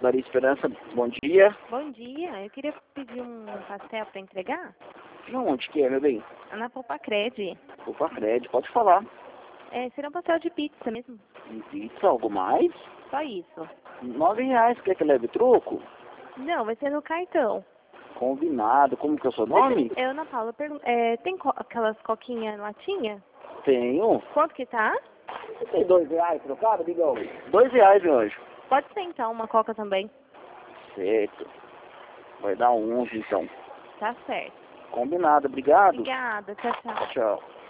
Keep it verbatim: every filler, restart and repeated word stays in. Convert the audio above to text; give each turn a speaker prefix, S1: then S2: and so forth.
S1: Maria Esperança, bom dia.
S2: Bom dia, eu queria pedir um pastel para entregar.
S1: Não, onde que é, meu bem?
S2: Na Popacred.
S1: Opa, Fred, pode falar.
S2: É, será um pastel de pizza mesmo.
S1: Em pizza, algo mais?
S2: Só isso.
S1: Nove reais, quer que leve troco?
S2: Não, vai ser no cartão.
S1: Combinado, como que é o seu nome?
S2: É, Ana Paula, pergun- é, tem co aquelas coquinhas latinha?
S1: Tenho.
S2: Quanto que tá?
S1: Tem dois reais trocado, Bigão? Dois reais, meu anjo.
S2: Pode ser então, uma coca também.
S1: Certo. Vai dar onze, então.
S2: Tá certo.
S1: Combinado, obrigado.
S2: Obrigada, tchau, tchau.
S1: Tchau.